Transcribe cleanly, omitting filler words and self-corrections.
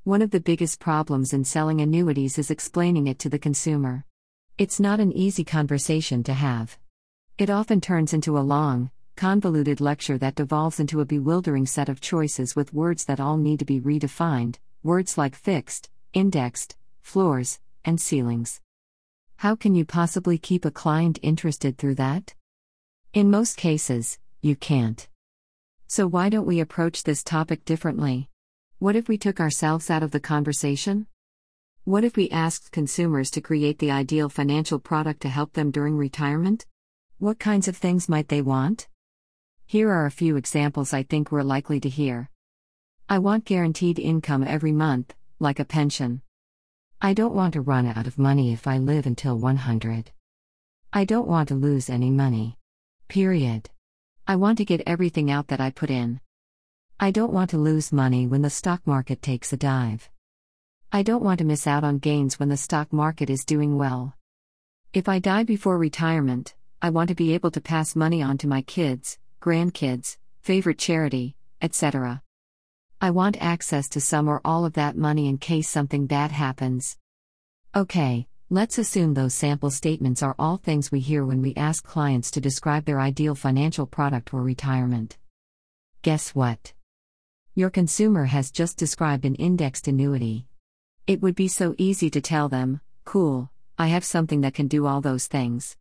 One of the biggest problems in selling annuities is explaining it to the consumer. It's not an easy conversation to have. It often turns into a long, convoluted lecture that devolves into a bewildering set of choices with words that all need to be redefined, words like fixed, indexed, floors, and ceilings. How can you possibly keep a client interested through that? In most cases, you can't. So why don't we approach this topic differently? What if we took ourselves out of the conversation? What if we asked consumers to create the ideal financial product to help them during retirement? What kinds of things might they want? Here are a few examples I think we're likely to hear. I want guaranteed income every month, like a pension. I don't want to run out of money if I live until 100. I don't want to lose any money. Period. I want to get everything out that I put in. I don't want to lose money when the stock market takes a dive. I don't want to miss out on gains when the stock market is doing well. If I die before retirement, I want to be able to pass money on to my kids, grandkids, favorite charity, etc. I want access to some or all of that money in case something bad happens. Okay, let's assume those sample statements are all things we hear when we ask clients to describe their ideal financial product for retirement. Guess what? Your consumer has just described an indexed annuity. It would be so easy to tell them, cool, I have something that can do all those things.